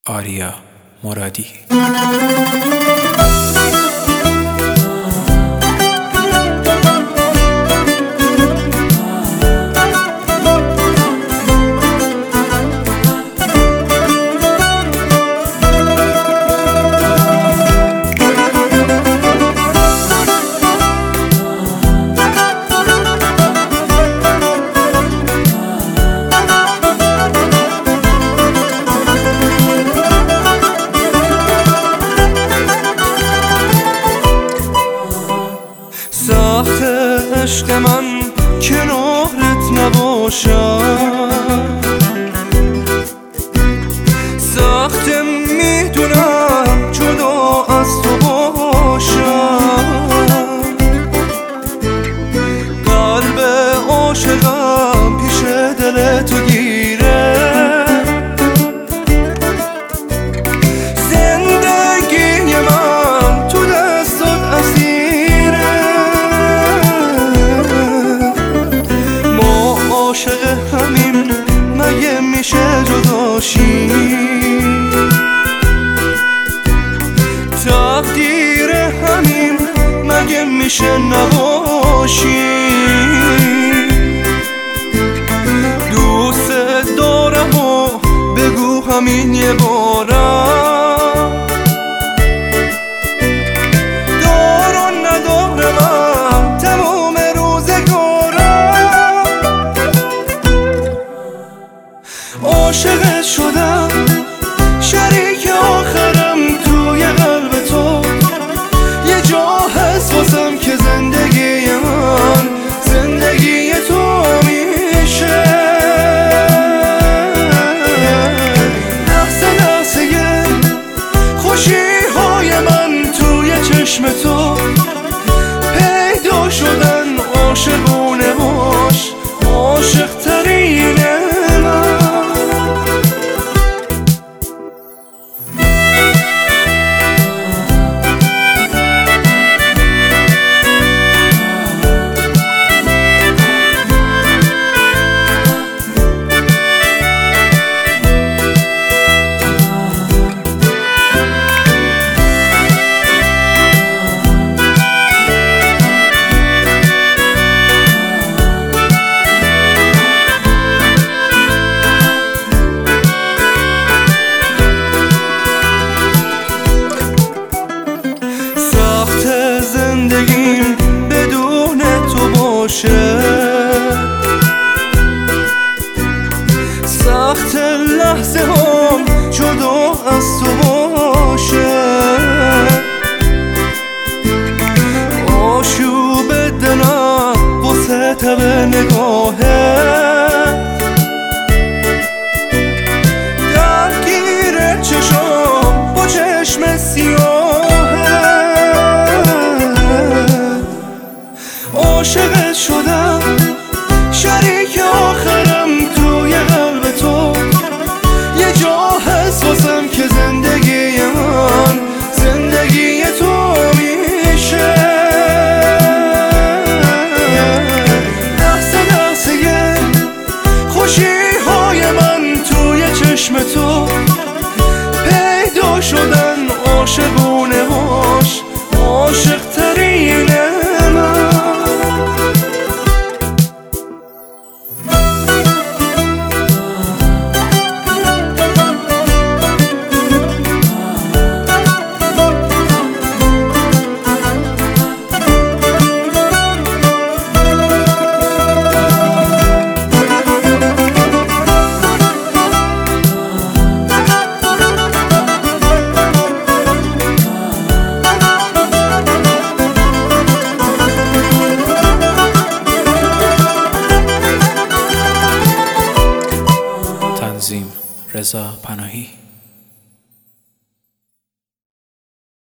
آریا مرادی. ساخت عشق من کنارت نباشم، ساخت میدونم جدا از تو باشم. قلب عاشقم پیش دل تو گیره، زندگی من تو دستات اسیره. ما عاشق همین مگه میشه جداشی؟ تقدیر همین مگه میشه نباشی؟ دوست دارم و بگو همین یه بارم، دارم ندارم تمام روزگارم. عاشقت شدم، شریک آخرم توی قلب تو. یه جا هست واسم که زندگی من زندگی تو میشه. لحظه لحظه خوشی های من توی چشم تو پیدا شدن. عاشقونه باش، عاشق ترینه من. زندگیم بدون تو باشه، سخت لحظه هم جدا از تو باشه. آشوب دلم واسه تب نگاهت، درگیر چشام با چشم سیاهت. عاشقت شدم، شریک آخرم توی قلب تو. یه جا هست واسم که زندگی من زندگی تو میشه. لحظه لحظه خوشی های من توی چشم تو پیدا شدن. عاشقونه باش، عاشق ترینه من. رضا پناهی.